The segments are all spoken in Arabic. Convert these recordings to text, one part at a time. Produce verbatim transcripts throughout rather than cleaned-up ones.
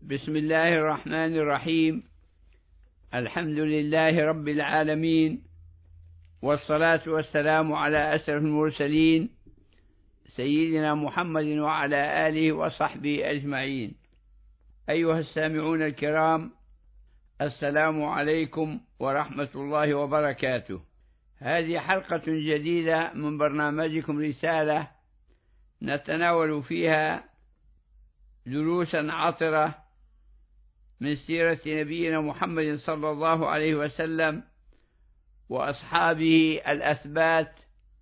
بسم الله الرحمن الرحيم. الحمد لله رب العالمين، والصلاة والسلام على أشرف المرسلين سيدنا محمد وعلى آله وصحبه أجمعين. أيها السامعون الكرام، السلام عليكم ورحمة الله وبركاته. هذه حلقة جديدة من برنامجكم رسالة، نتناول فيها دروسا عطرة من سيرة نبينا محمد صلى الله عليه وسلم وأصحابه الأثبات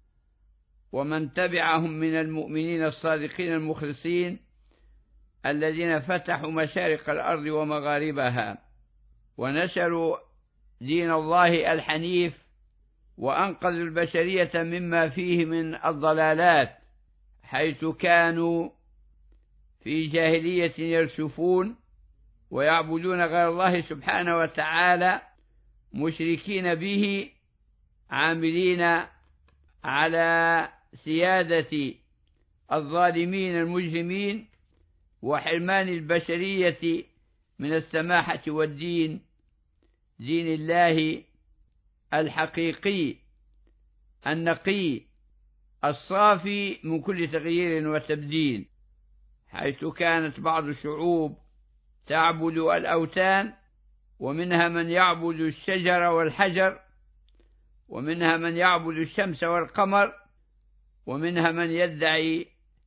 ومن تبعهم من المؤمنين الصادقين المخلصين الذين فتحوا مشارق الأرض ومغاربها ونشروا دين الله الحنيف وأنقذوا البشرية مما فيه من الضلالات، حيث كانوا في جاهلية يرسفون ويعبدون غير الله سبحانه وتعالى، مشركين به، عاملين على سيادة الظالمين المجرمين وحرمان البشرية من السماحة والدين، دين الله الحقيقي النقي الصافي من كل تغيير وتبديل، حيث كانت بعض الشعوب تعبد الأوثان، ومنها من يعبد الشجر والحجر، ومنها من يعبد الشمس والقمر، ومنها من يدعي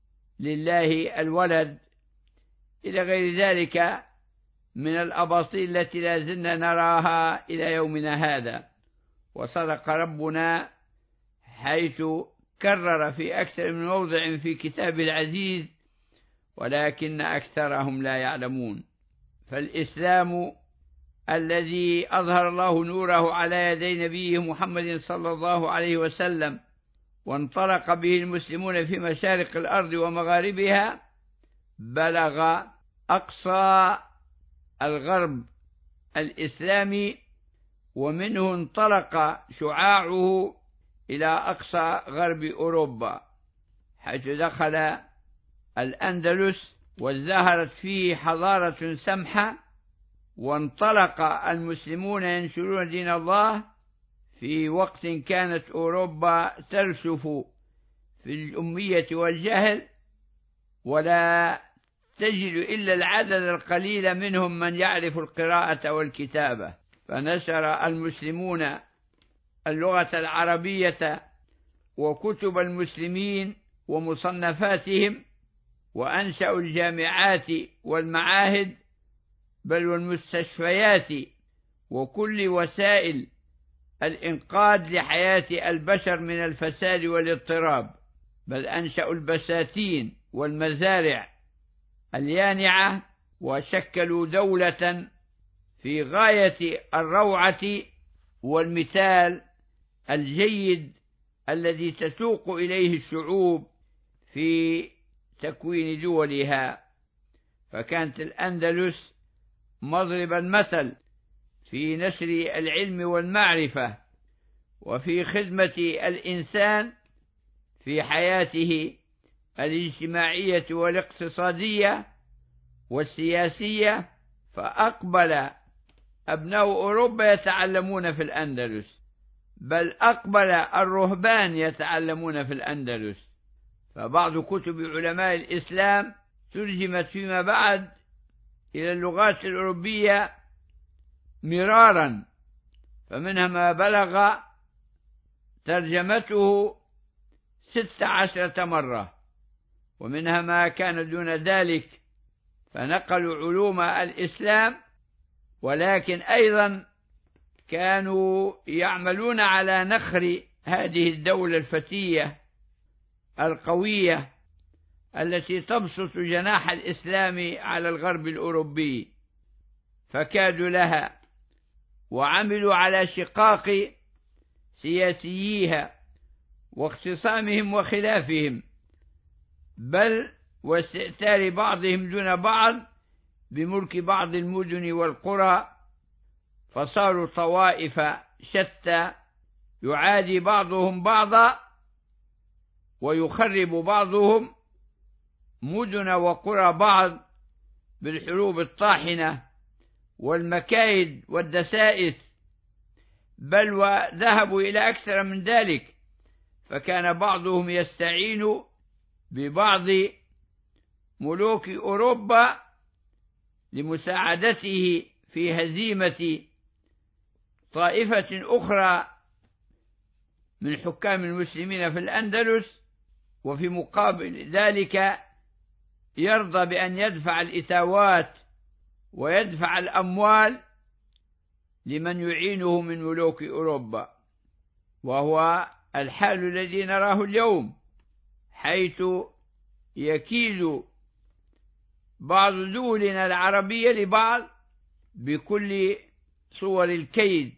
لله الولد، إلى غير ذلك من الأباطيل التي لا زلنا نراها إلى يومنا هذا. وصدق ربنا حيث كرر في أكثر من موضع في كتاب العزيز: ولكن أكثرهم لا يعلمون. فالإسلام الذي أظهر الله نوره على يدي نبيه محمد صلى الله عليه وسلم وانطلق به المسلمون في مشارق الأرض ومغاربها بلغ أقصى الغرب الإسلامي، ومنه انطلق شعاعه إلى أقصى غرب أوروبا، حيث دخل الأندلس وازدهرت فيه حضارة سمحة، وانطلق المسلمون ينشرون دين الله في وقت كانت أوروبا ترسف في الأمية والجهل، ولا تجد إلا العدد القليل منهم من يعرف القراءة والكتابة. فنشر المسلمون اللغة العربية وكتب المسلمين ومصنفاتهم، وأنشأوا الجامعات والمعاهد بل والمستشفيات وكل وسائل الإنقاذ لحياة البشر من الفساد والاضطراب، بل أنشأوا البساتين والمزارع اليانعة، وشكلوا دولة في غاية الروعة والمثال الجيد الذي تسوق إليه الشعوب في تكوين دولها. فكانت الأندلس مضرب المثل في نشر العلم والمعرفة وفي خدمة الإنسان في حياته الاجتماعية والاقتصادية والسياسية. فأقبل أبناء أوروبا يتعلمون في الأندلس، بل أقبل الرهبان يتعلمون في الأندلس. فبعض كتب علماء الإسلام ترجمت فيما بعد إلى اللغات الأوروبية مرارا، فمنها ما بلغ ترجمته ست عشرة مرة، ومنها ما كان دون ذلك. فنقلوا علوم الإسلام، ولكن أيضا كانوا يعملون على نخر هذه الدولة الفتية القوية التي تبسط جناح الإسلام على الغرب الأوروبي، فكادوا لها وعملوا على شقاق سياسييها واختصامهم وخلافهم، بل واستئثار بعضهم دون بعض بملك بعض المدن والقرى، فصاروا طوائف شتى يعادي بعضهم بعضا ويخرب بعضهم مدن وقرى بعض بالحروب الطاحنة والمكايد والدسائس، بل وذهبوا إلى أكثر من ذلك، فكان بعضهم يستعين ببعض ملوك أوروبا لمساعدته في هزيمة طائفة أخرى من حكام المسلمين في الأندلس، وفي مقابل ذلك يرضى بأن يدفع الإتاوات ويدفع الأموال لمن يعينه من ملوك أوروبا. وهو الحال الذي نراه اليوم، حيث يكيد بعض دولنا العربية لبعض بكل صور الكيد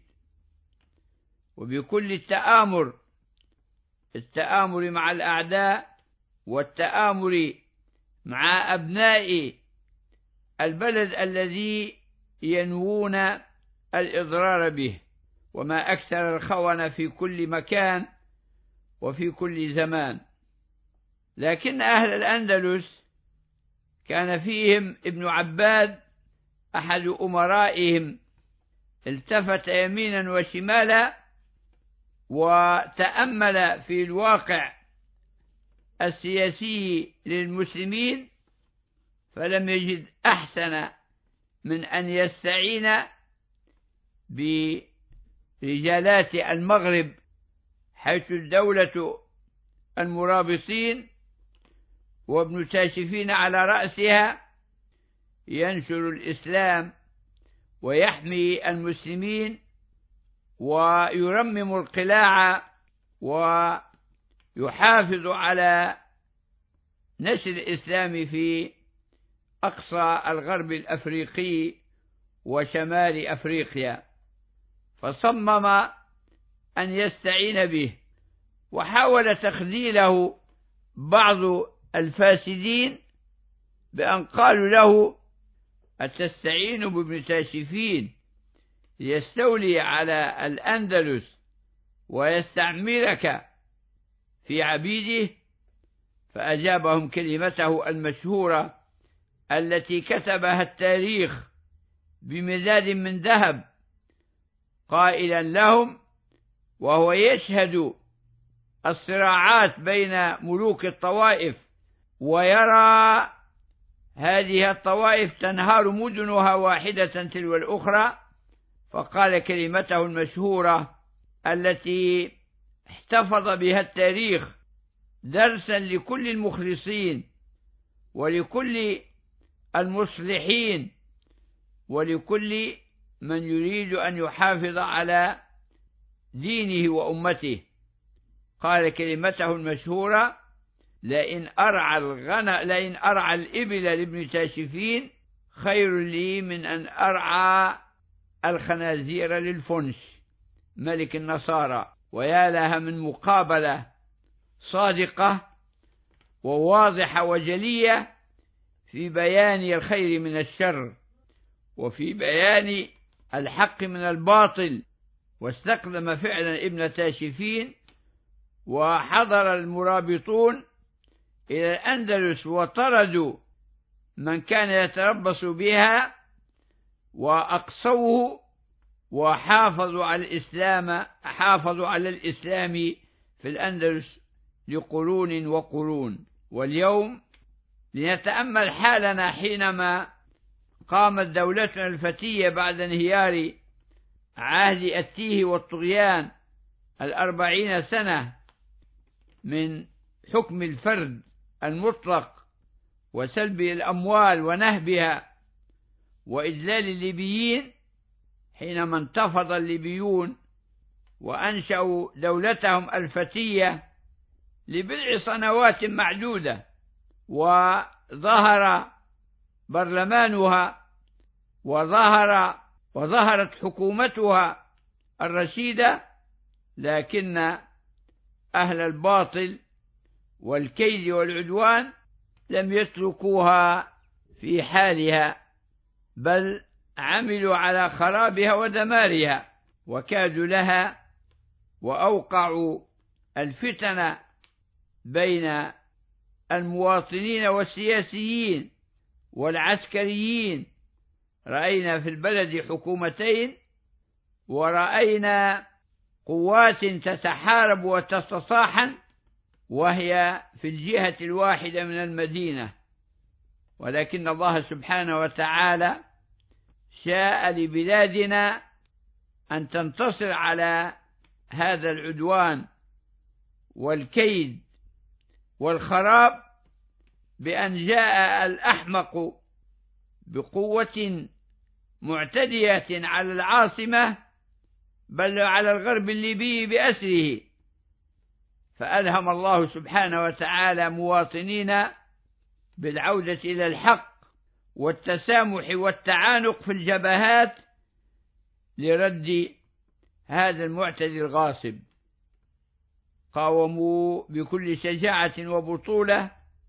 وبكل التآمر، التآمر مع الأعداء والتآمر مع أبناء البلد الذي ينوون الإضرار به. وما أكثر الخونة في كل مكان وفي كل زمان. لكن أهل الأندلس كان فيهم ابن عباد أحد أمرائهم، التفت يمينا وشمالا وتأمل في الواقع السياسي للمسلمين، فلم يجد أحسن من أن يستعين برجالات المغرب، حيث الدولة المرابطين وابن تاشفين على رأسها ينشر الإسلام ويحمي المسلمين ويرمم القلاع ويحافظ على نشر الإسلام في أقصى الغرب الأفريقي وشمال أفريقيا. فصمم أن يستعين به، وحاول تخذيله بعض الفاسدين بأن قالوا له: أتستعين بابن تاشفين ليستولي على الأندلس ويستعملك في عبيده؟ فأجابهم كلمته المشهورة التي كتبها التاريخ بمداد من ذهب، قائلا لهم وهو يشهد الصراعات بين ملوك الطوائف ويرى هذه الطوائف تنهار مدنها واحدة تلو الأخرى، فقال كلمته المشهورة التي احتفظ بها التاريخ درسا لكل المخلصين ولكل المصلحين ولكل من يريد أن يحافظ على دينه وأمته. قال كلمته المشهورة: لئن أرعى الغنم لئن أرعى الإبل لابن تاشفين خير لي من أن أرعى الخنازير للفنش ملك النصارى. ويا لها من مقابلة صادقة وواضحة وجلية في بيان الخير من الشر وفي بيان الحق من الباطل. واستخدم فعلا ابن تاشفين، وحضر المرابطون إلى الأندلس وطردوا من كان يتربص بها وأقصوه، وحافظوا على الإسلام حافظوا على الإسلام في الأندلس لقرون وقرون. واليوم لنتأمل حالنا حينما قامت دولتنا الفتية بعد انهيار عهد التيه والطغيان الأربعين سنة من حكم الفرد المطلق وسلب الأموال ونهبها وإذلال الليبيين، حينما انتفض الليبيون وأنشأوا دولتهم الفتية لبضع سنوات معدودة، وظهر برلمانها وظهر وظهرت حكومتها الرشيدة، لكن أهل الباطل والكيد والعدوان لم يتركوها في حالها، بل عملوا على خرابها ودمارها، وكادوا لها وأوقعوا الفتن بين المواطنين والسياسيين والعسكريين. رأينا في البلد حكومتين، ورأينا قوات تتحارب وتتصاحن وهي في الجهة الواحدة من المدينة، ولكن الله سبحانه وتعالى شاء لبلادنا أن تنتصر على هذا العدوان والكيد والخراب بأن جاء الأحمق بقوة معتدية على العاصمة بل على الغرب الليبي بأسره، فألهم الله سبحانه وتعالى مواطنين بالعودة إلى الحق والتسامح والتعانق في الجبهات لرد هذا المعتدي الغاصب. قاوموا بكل شجاعة وبطولة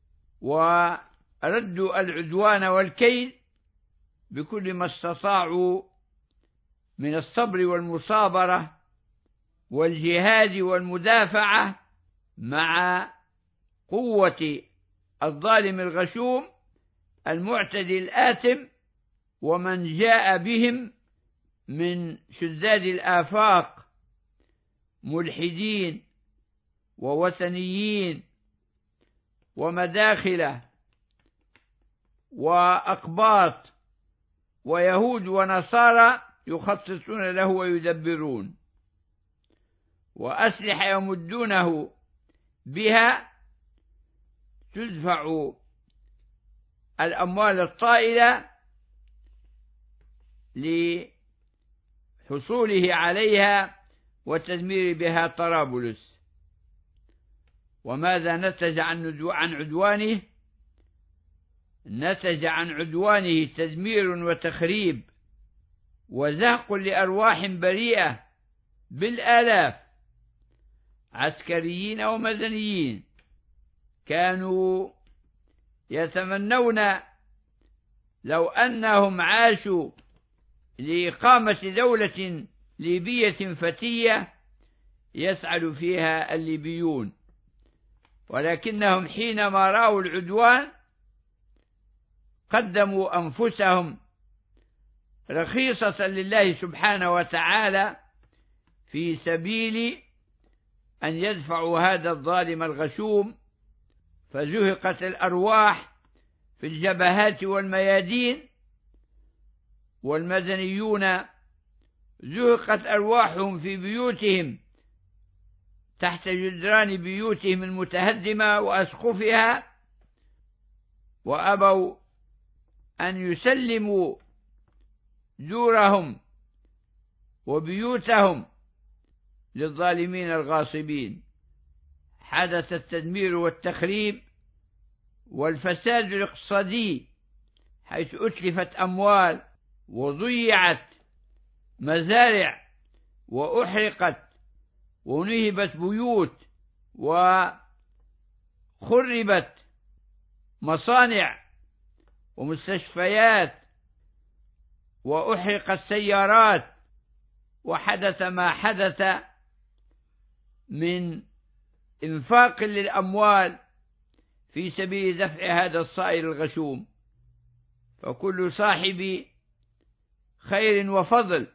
وردوا العدوان والكيد بكل ما استطاعوا من الصبر والمصابرة والجهاد والمدافعة مع قوة الظالم الغشوم المعتدي الآثم ومن جاء بهم من شذاذ الآفاق ملحدين ووثنيين ومداخلة وأقباط ويهود ونصارى يخططون له ويدبرون، وأسلحة يمدونه بها تدفع الأموال الطائلة لحصوله عليها وتدمير بها طرابلس. وماذا نتج عن عدوانه؟ نتج عن عدوانه تدمير وتخريب وزهق لأرواح بريئة بالآلاف، عسكريين ومدنيين، كانوا يتمنون لو أنهم عاشوا لإقامة دولة ليبية فتية يسعد فيها الليبيون، ولكنهم حينما رأوا العدوان قدموا أنفسهم رخيصة لله سبحانه وتعالى في سبيل أن يدفعوا هذا الظالم الغشوم، فزهقت الأرواح في الجبهات والميادين، والمدنيون زهقت أرواحهم في بيوتهم تحت جدران بيوتهم المتهدمة وأسقفها، وأبوا أن يسلموا دورهم وبيوتهم للظالمين الغاصبين. حدث التدمير والتخريب والفساد الاقتصادي، حيث أتلفت أموال وضيعت مزارع وأحرقت ونهبت بيوت وخربت مصانع ومستشفيات وأحرقت سيارات، وحدث ما حدث من إنفاق للأموال في سبيل دفع هذا الصائل الغشوم. فكل صاحب خير وفضل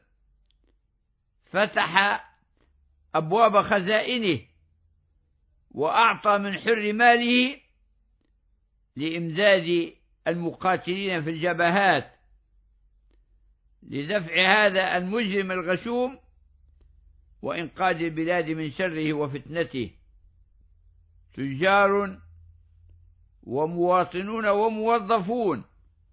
فتح أبواب خزائنه وأعطى من حر ماله لإمداد المقاتلين في الجبهات لدفع هذا المجرم الغشوم وإنقاذ البلاد من شره وفتنته. تجار ومواطنون وموظفون،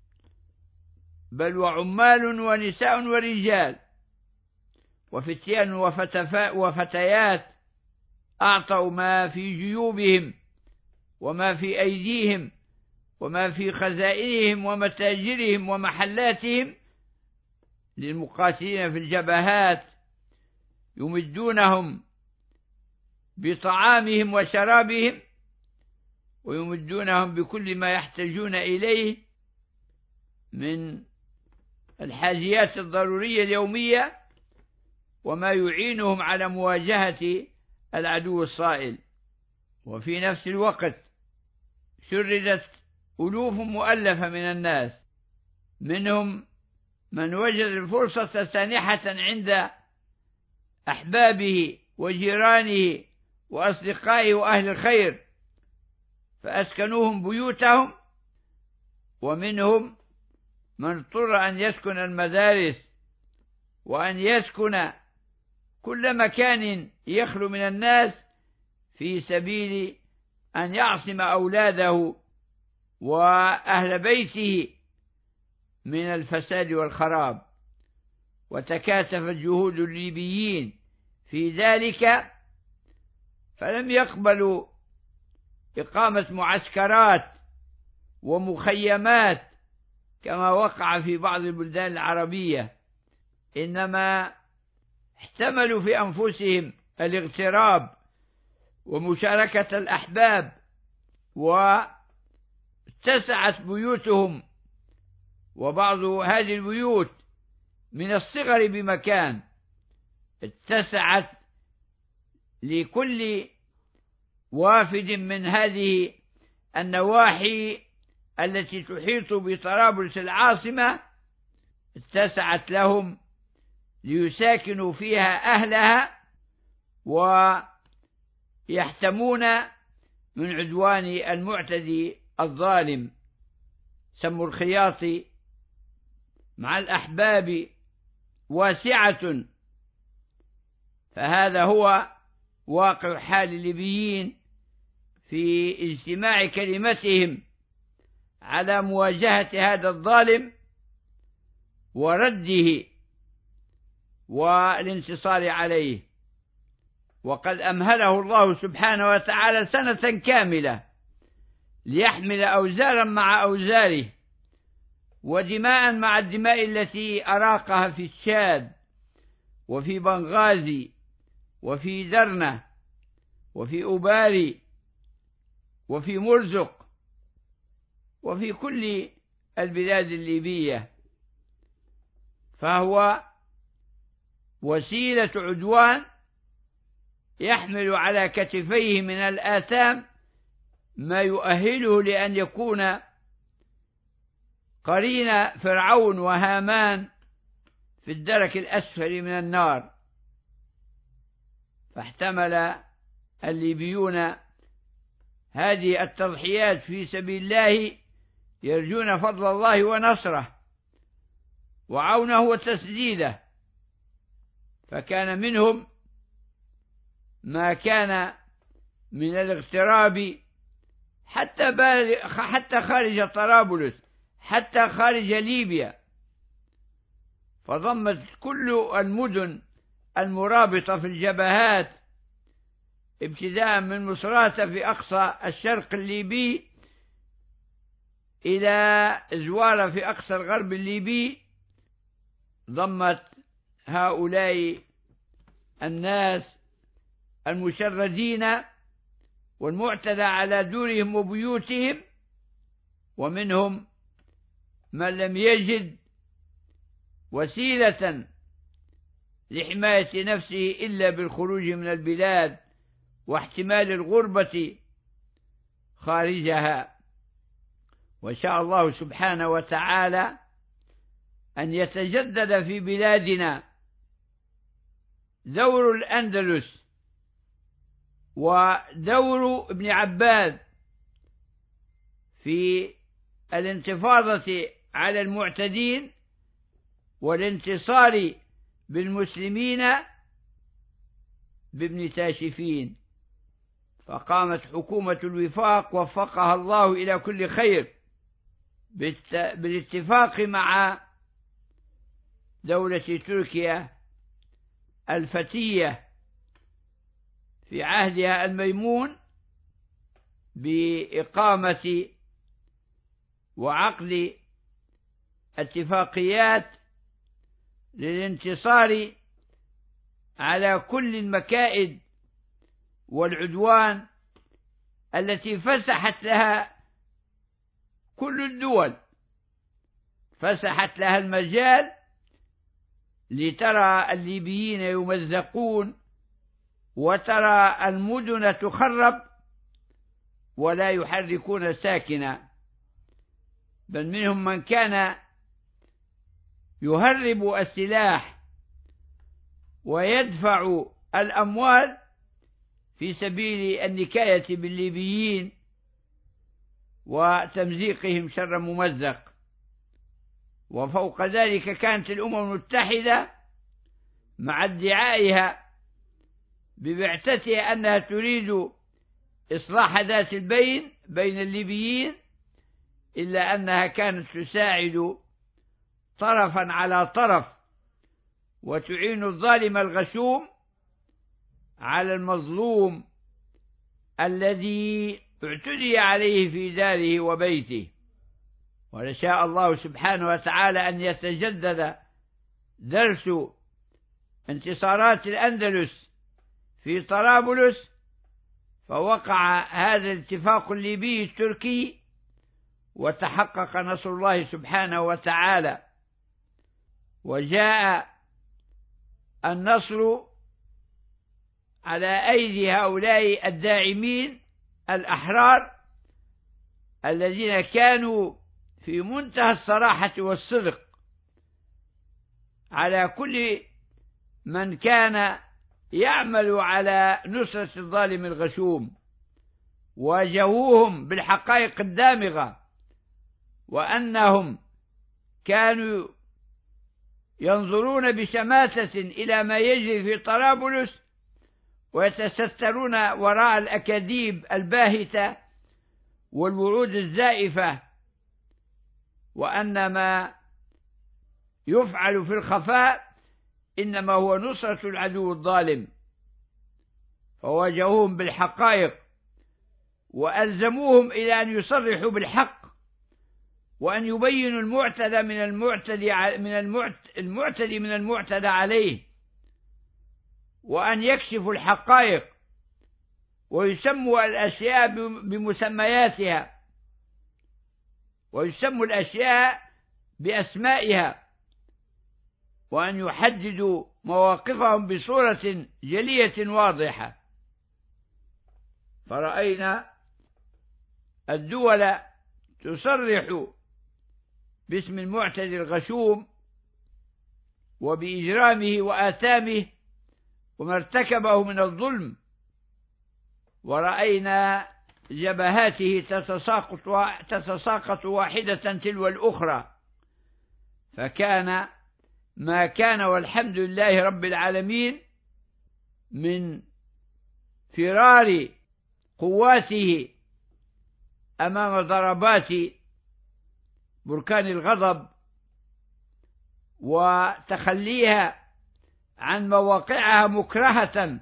بل وعمال ونساء ورجال وفتيان وفتيات أعطوا ما في جيوبهم وما في أيديهم وما في خزائنهم ومتاجرهم ومحلاتهم للمقاتلين في الجبهات، يمدونهم بطعامهم وشرابهم ويمدونهم بكل ما يحتاجون إليه من الحاجيات الضرورية اليومية وما يعينهم على مواجهة العدو الصائل. وفي نفس الوقت شردت ألوف مؤلفة من الناس، منهم من وجد الفرصة سانحة عند أحبابه وجيرانه وأصدقائه وأهل الخير فأسكنوهم بيوتهم، ومنهم من اضطر أن يسكن المدارس وأن يسكن كل مكان يخلو من الناس في سبيل أن يعصم أولاده وأهل بيته من الفساد والخراب. وتكاتفت جهود الليبيين في ذلك، فلم يقبلوا إقامة معسكرات ومخيمات كما وقع في بعض البلدان العربية، إنما احتملوا في أنفسهم الاغتراب ومشاركة الأحباب، واتسعت بيوتهم، وبعض هذه البيوت من الصغر بمكان اتسعت لكل وافد من هذه النواحي التي تحيط بطرابلس العاصمة، اتسعت لهم ليساكنوا فيها أهلها ويحتمون من عدوان المعتدي الظالم. سم الخياط مع الأحباب واسعة، فهذا هو واقع حال الليبيين في اجتماع كلمتهم على مواجهة هذا الظالم ورده والانتصار عليه. وقد أمهله الله سبحانه وتعالى سنة كاملة ليحمل أوزارا مع أوزاره ودماء مع الدماء التي أراقها في الشاد وفي بنغازي وفي درنة وفي أباري وفي مرزق وفي كل البلاد الليبية، فهو وسيلة عدوان يحمل على كتفيه من الآثام ما يؤهله لأن يكون قرين فرعون وهامان في الدرك الأسفل من النار. فاحتمل الليبيون هذه التضحيات في سبيل الله يرجون فضل الله ونصره وعونه وتسديده، فكان منهم ما كان من الاغتراب حتى حتى خارج طرابلس، حتى خارج ليبيا، فضمت كل المدن المرابطة في الجبهات ابتداء من مصراتة في أقصى الشرق الليبي إلى زوارة في أقصى الغرب الليبي، ضمت هؤلاء الناس المشردين والمعتدى على دورهم وبيوتهم، ومنهم من لم يجد وسيلة لحماية نفسه إلا بالخروج من البلاد واحتمال الغربة خارجها. وشاء الله سبحانه وتعالى أن يتجدد في بلادنا دور الأندلس ودور ابن عباد في الانتفاضة على المعتدين والانتصار بالمسلمين بابن تاشفين، فقامت حكومة الوفاق وفقها الله إلى كل خير بالاتفاق مع دولة تركيا الفتية في عهدها الميمون بإقامة وعقد اتفاقيات للانتصار على كل المكائد والعدوان التي فسحت لها كل الدول، فسحت لها المجال لترى الليبيين يمزقون وترى المدن تخرب ولا يحركون ساكنا. بل منهم من كان يهرب السلاح ويدفع الأموال في سبيل النكاية بالليبيين وتمزيقهم شر ممزق. وفوق ذلك كانت الأمم المتحدة مع ادعائها ببعثتها أنها تريد إصلاح ذات البين بين الليبيين، إلا أنها كانت تساعد طرفا على طرف وتعين الظالم الغشوم على المظلوم الذي اعتدي عليه في داره وبيته. ولشاء الله سبحانه وتعالى أن يتجدد درس انتصارات الأندلس في طرابلس، فوقع هذا الاتفاق الليبي التركي وتحقق نصر الله سبحانه وتعالى، وجاء النصر على أيدي هؤلاء الداعمين الأحرار الذين كانوا في منتهى الصراحة والصدق على كل من كان يعمل على نصرة الظالم الغشوم، واجهوهم بالحقائق الدامغة، وأنهم كانوا ينظرون بشماتة إلى ما يجري في طرابلس ويتسترون وراء الأكاذيب الباهتة والوعود الزائفة، وأن ما يفعل في الخفاء إنما هو نصرة العدو الظالم. فواجهوهم بالحقائق وألزموهم إلى أن يصرحوا بالحق، وأن يبينوا المعتدى من المعتدي من المعتدي من المعتدى عليه، وأن يكشفوا الحقائق ويسموا الأشياء بمسمياتها ويسموا الأشياء بأسمائها، وأن يحددوا مواقفهم بصورة جلية واضحة. فرأينا الدول تصرح باسم المعتدي الغشوم وبإجرامه وآثامه وما ارتكبه من الظلم، ورأينا جبهاته تتساقط تتساقط واحدة تلو الأخرى، فكان ما كان والحمد لله رب العالمين من فرار قواته أمام ضربات بركان الغضب وتخليها عن مواقعها مكرهة،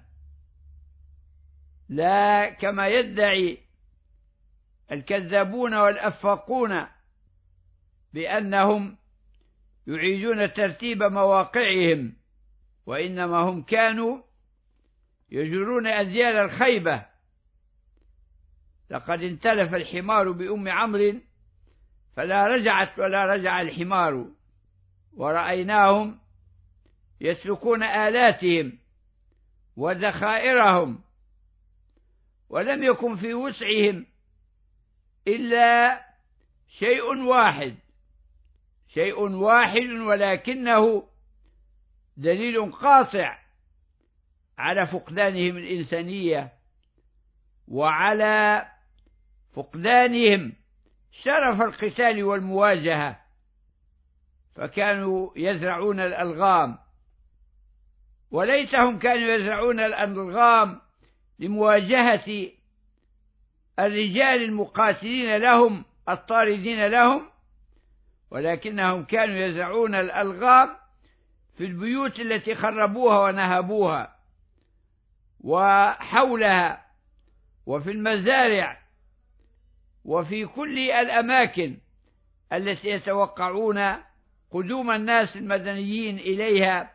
لا كما يدعي الكذابون والأفاقون بأنهم يعيدون ترتيب مواقعهم، وإنما هم كانوا يجرون أذيال الخيبة. لقد انتلف الحمار بأم عمرو فلا رجعت ولا رجع الحمار، ورأيناهم يسلكون آلاتهم وذخائرهم، ولم يكن في وسعهم إلا شيء واحد شيء واحد ولكنه دليل قاطع على فقدانهم الإنسانية وعلى فقدانهم شرف القتال والمواجهة، فكانوا يزرعون الألغام، وليتهم كانوا يزرعون الألغام لمواجهة الرجال المقاتلين لهم الطاردين لهم، ولكنهم كانوا يزرعون الألغام في البيوت التي خربوها ونهبوها وحولها وفي المزارع وفي كل الأماكن التي يتوقعون قدوم الناس المدنيين إليها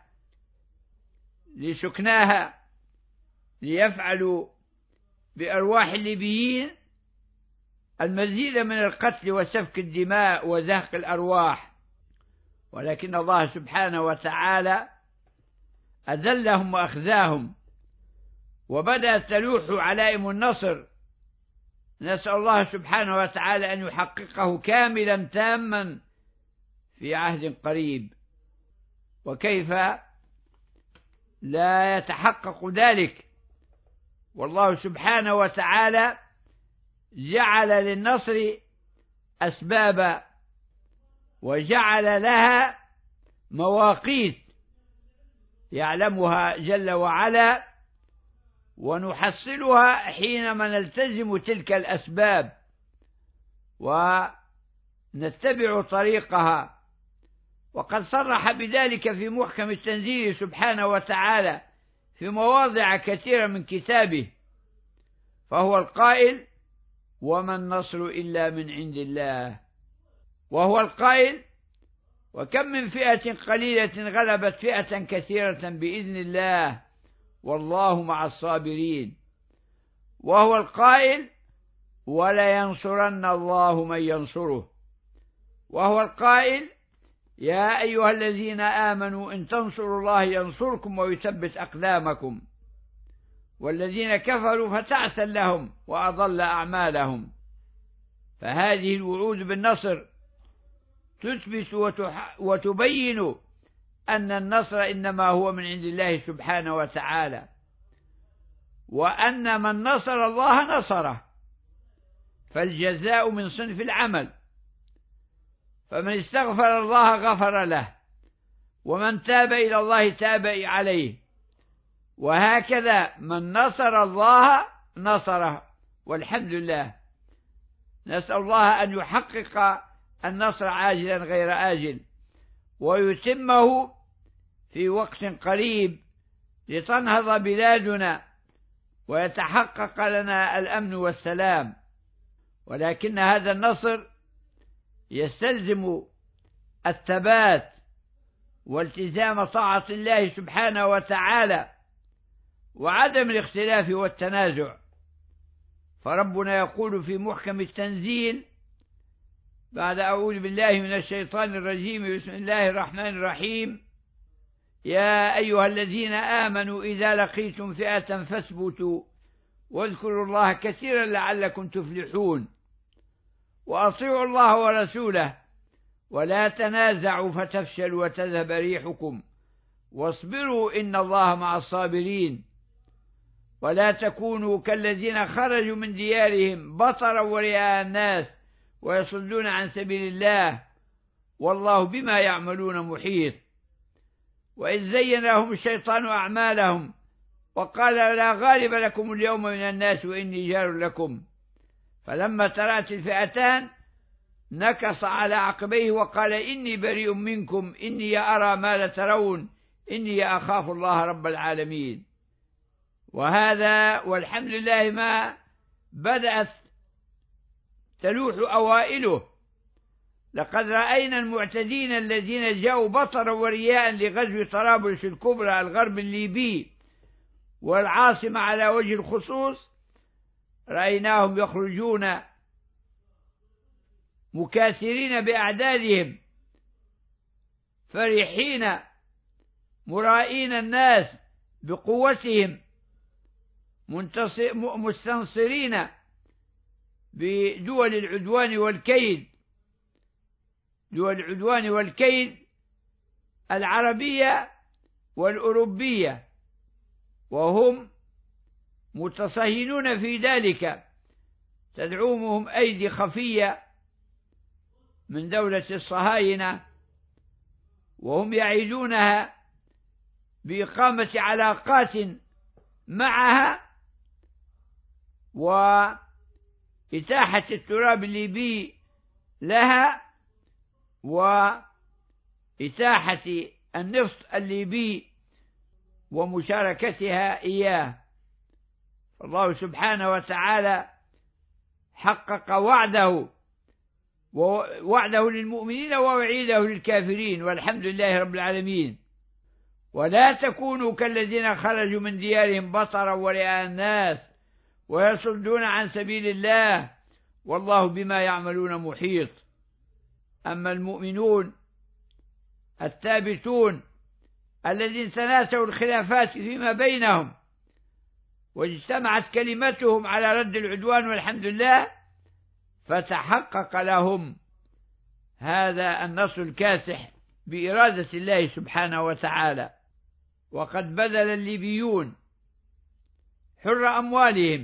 لسكناها، ليفعلوا بأرواح الليبيين المزيد من القتل وسفك الدماء وزهق الأرواح. ولكن الله سبحانه وتعالى أذلهم وأخزاهم، وبدأت تلوح علائم النصر نسأل الله سبحانه وتعالى أن يحققه كاملا تاما في عهد قريب. وكيف لا يتحقق ذلك؟ والله سبحانه وتعالى جعل للنصر أسبابا، وجعل لها مواقيت يعلمها جل وعلا، ونحصلها حينما نلتزم تلك الأسباب ونتبع طريقها. وقد صرح بذلك في محكم التنزيل سبحانه وتعالى في مواضع كثيرة من كتابه، فهو القائل: وما النصر إلا من عند الله. وهو القائل: وكم من فئة قليلة غلبت فئة كثيرة بإذن الله والله مع الصابرين. وهو القائل: ولينصرن الله من ينصره. وهو القائل: يا أيها الذين آمنوا إن تنصروا الله ينصركم ويثبت أقدامكم. والذين كفروا فتعسا لهم وأضل أعمالهم. فهذه الوعود بالنصر تثبت وتبين أن النصر إنما هو من عند الله سبحانه وتعالى، وأن من نصر الله نصره، فالجزاء من صنف العمل. فمن استغفر الله غفر له، ومن تاب إلى الله تاب عليه، وهكذا من نصر الله نصره. والحمد لله، نسأل الله أن يحقق النصر عاجلا غير آجل، ويتمه في وقت قريب لتنهض بلادنا ويتحقق لنا الأمن والسلام. ولكن هذا النصر يستلزم الثبات والتزام طاعة الله سبحانه وتعالى، وعدم الاختلاف والتنازع. فربنا يقول في محكم التنزيل بعد أعوذ بالله من الشيطان الرجيم: بسم الله الرحمن الرحيم: يا أيها الذين آمنوا إذا لقيتم فئة فاثبتوا واذكروا الله كثيرا لعلكم تفلحون، وأطيعوا الله ورسوله ولا تنازعوا فتفشلوا وتذهب ريحكم واصبروا إن الله مع الصابرين. ولا تكونوا كالذين خرجوا من ديارهم بطرا ورئاء الناس ويصدون عن سبيل الله والله بما يعملون محيط. وإذ زين لهم الشيطان أعمالهم وقال: لا غالب لكم اليوم من الناس وإني جار لكم، فلما ترأت الفئتان نكص على عقبيه وقال: إني بريء منكم إني أرى ما لا ترون إني أخاف الله رب العالمين. وهذا والحمد لله ما بدأت تلوح أوائله. لقد رأينا المعتدين الذين جاءوا بطرا ورياء لغزو طرابلس الكبرى الغرب الليبي والعاصمة على وجه الخصوص، رأيناهم يخرجون مكاثرين بأعدادهم فرحين مرائين الناس بقوتهم مستنصرين بدول العدوان والكيد، دول العدوان والكيد العربية والأوروبية، وهم متصهينون في ذلك. تدعومهم أيدي خفية من دولة الصهاينة، وهم يعيدونها بإقامة علاقات معها وإتاحة التراب الليبي لها وإتاحة النفط الليبي ومشاركتها إياه. الله سبحانه وتعالى حقق وعده ووعده للمؤمنين ووعيده للكافرين، والحمد لله رب العالمين. ولا تكونوا كالذين خرجوا من ديارهم بطرا ورئاء الناس ويصدون عن سبيل الله والله بما يعملون محيط. أما المؤمنون الثابتون الذين تناسوا الخلافات فيما بينهم واجتمعت كلمتهم على رد العدوان والحمد لله، فتحقق لهم هذا النصر الكاسح بإرادة الله سبحانه وتعالى. وقد بذل الليبيون حر أموالهم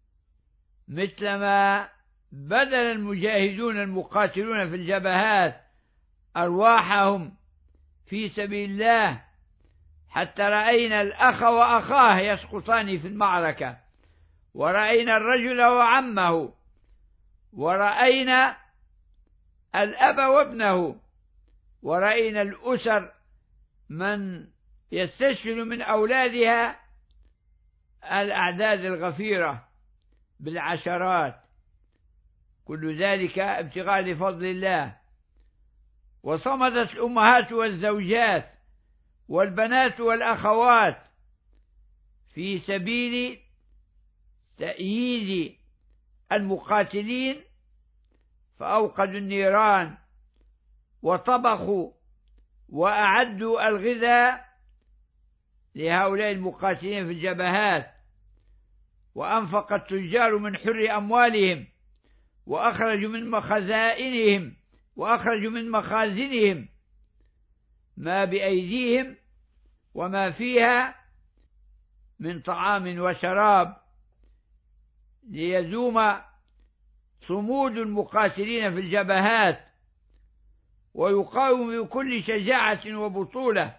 مثلما بذل المجاهدون المقاتلون في الجبهات أرواحهم في سبيل الله، حتى رأينا الأخ وأخاه يسقطان في المعركة، ورأينا الرجل وعمه، ورأينا الأب وابنه، ورأينا الأسر من يستشهد من أولادها الأعداد الغفيرة بالعشرات، كل ذلك ابتغاء لفضل الله. وصمدت الأمهات والزوجات والبنات والأخوات في سبيل تأييد المقاتلين، فأوقدوا النيران وطبخوا وأعدوا الغذاء لهؤلاء المقاتلين في الجبهات، وأنفق التجار من حر أموالهم، وأخرجوا من مخزائنهم وأخرجوا من مخازنهم ما بأيديهم وما فيها من طعام وشراب، ليزوم صمود المقاتلين في الجبهات، ويقاوم بكل شجاعة وبطولة.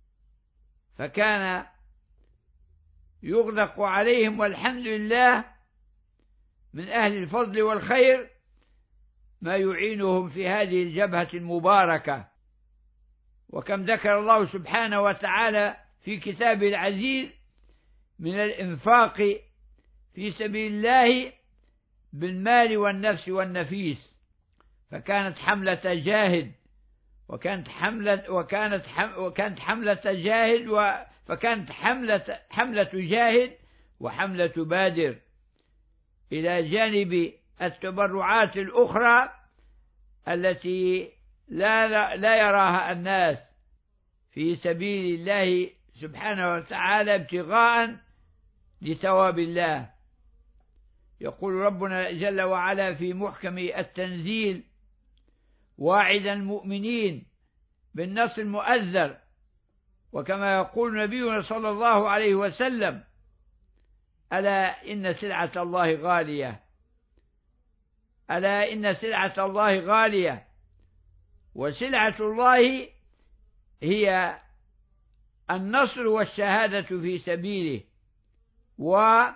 فكان يغدق عليهم والحمد لله من أهل الفضل والخير ما يعينهم في هذه الجبهة المباركة. وكم ذكر الله سبحانه وتعالى في كتابه العزيز من الإنفاق في سبيل الله بالمال والنفس والنفيس. فكانت حملة جاهد وكانت حملة وكانت حم وكانت حملة جاهد و فكانت حملة حملة جاهد وحملة بادر، إلى جانب التبرعات الأخرى التي لا لا يراها الناس في سبيل الله سبحانه وتعالى ابتغاء لثواب الله. يقول ربنا جل وعلا في محكم التنزيل واعدا المؤمنين بالنصر المؤزر، وكما يقول نبينا صلى الله عليه وسلم: ألا إن سلعة الله غالية، ألا إن سلعة الله غالية، وسلعة الله هي النصر والشهادة في سبيله، ورد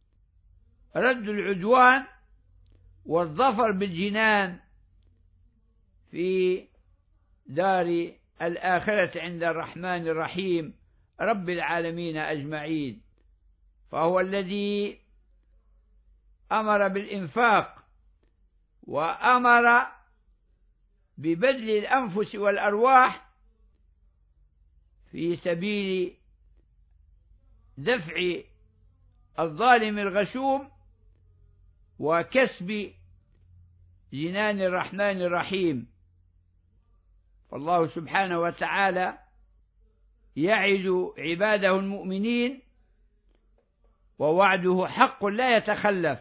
العدوان والظفر بالجنان في دار الآخرة عند الرحمن الرحيم رب العالمين أجمعين. فهو الذي أمر بالإنفاق وأمر ببذل الأنفس والأرواح في سبيل دفع الظالم الغشوم وكسب جنان الرحمن الرحيم. فالله سبحانه وتعالى يعد عباده المؤمنين، ووعده حق لا يتخلف،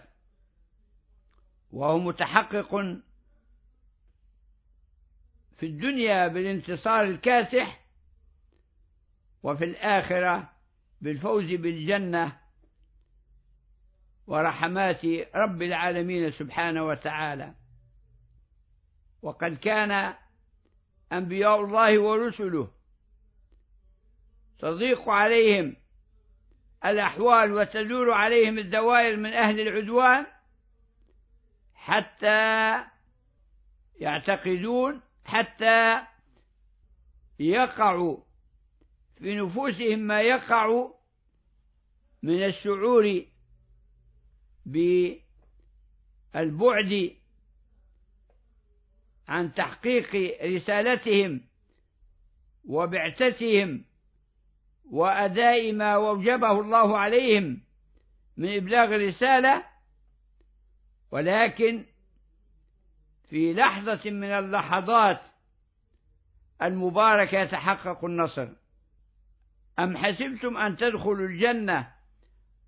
وهو متحقق في الدنيا بالانتصار الكاسح، وفي الآخرة بالفوز بالجنة ورحمات رب العالمين سبحانه وتعالى. وقد كان أنبياء الله ورسله تضيق عليهم الأحوال وتدور عليهم الدوائر من أهل العدوان، حتى يعتقدون حتى يقع في نفوسهم ما يقع من الشعور بالبعد عن تحقيق رسالتهم وبعثتهم وأداء ما أوجبه الله عليهم من إبلاغ الرسالة. ولكن في لحظة من اللحظات المباركة يتحقق النصر. أم حسبتم أن تدخلوا الجنة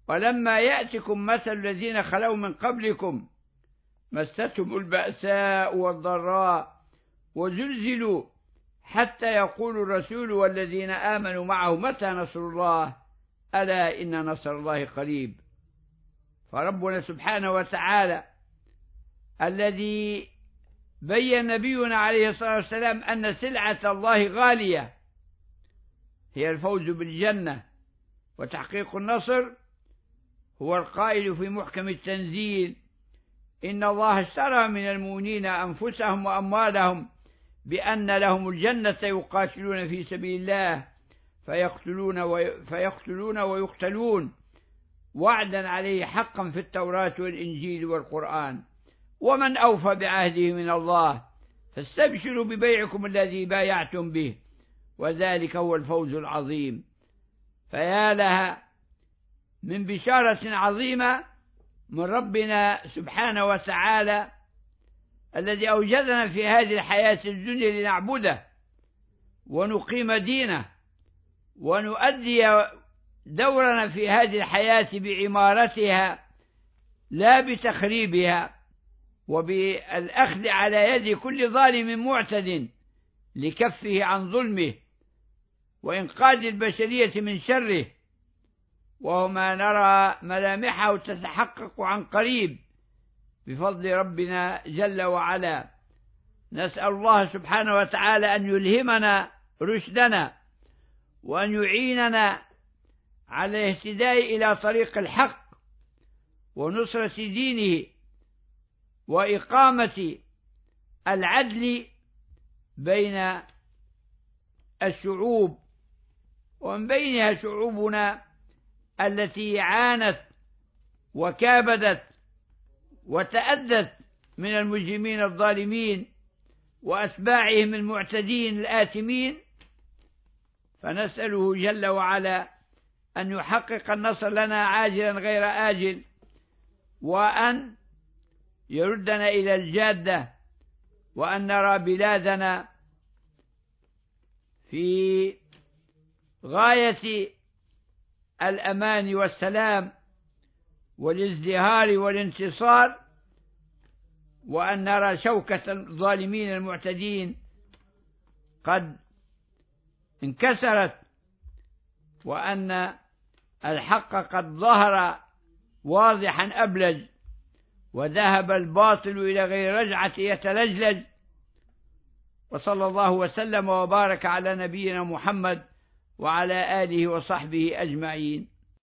ولما يأتكم مثل الذين خلوا من قبلكم مستهم البأساء والضراء وزلزلوا حتى يقول الرسول والذين آمنوا معه متى نصر الله ألا إن نصر الله قريب. فربنا سبحانه وتعالى الذي بين نبينا عليه الصلاة والسلام أن سلعة الله غالية هي الفوز بالجنة وتحقيق النصر، هو القائل في محكم التنزيل: إن الله اشترى من المؤمنين أنفسهم وأموالهم بأن لهم الجنة يقاتلون في سبيل الله فيقتلون, وي... فيقتلون ويقتلون وعدا عليه حقا في التوراة والإنجيل والقرآن، ومن أوفى بعهده من الله فاستبشروا ببيعكم الذي بايعتم به وذلك هو الفوز العظيم. فيا لها من بشارة عظيمة من ربنا سبحانه وتعالى الذي أوجدنا في هذه الحياة الدنيا لنعبده ونقيم دينه ونؤدي دورنا في هذه الحياة بعمارتها لا بتخريبها، وبالأخذ على يد كل ظالم معتد لكفه عن ظلمه وإنقاذ البشرية من شره، وما نرى ملامحه تتحقق عن قريب بفضل ربنا جل وعلا. نسأل الله سبحانه وتعالى أن يلهمنا رشدنا وأن يعيننا على الاهتداء إلى طريق الحق ونصرة دينه وإقامة العدل بين الشعوب، ومن بينها شعوبنا التي عانت وكابدت وتأذت من المجرمين الظالمين وأتباعهم المعتدين الآثمين. فنسأله جل وعلا أن يحقق النصر لنا عاجلا غير آجل، وأن يردنا إلى الجادة، وأن نرى بلادنا في غاية الأمان والسلام والازدهار والانتصار، وأن نرى شوكة الظالمين المعتدين قد انكسرت، وأن الحق قد ظهر واضحا أبلج، وذهب الباطل إلى غير رجعة يتلجلج. وصلى الله وسلم وبارك على نبينا محمد وعلى آله وصحبه أجمعين.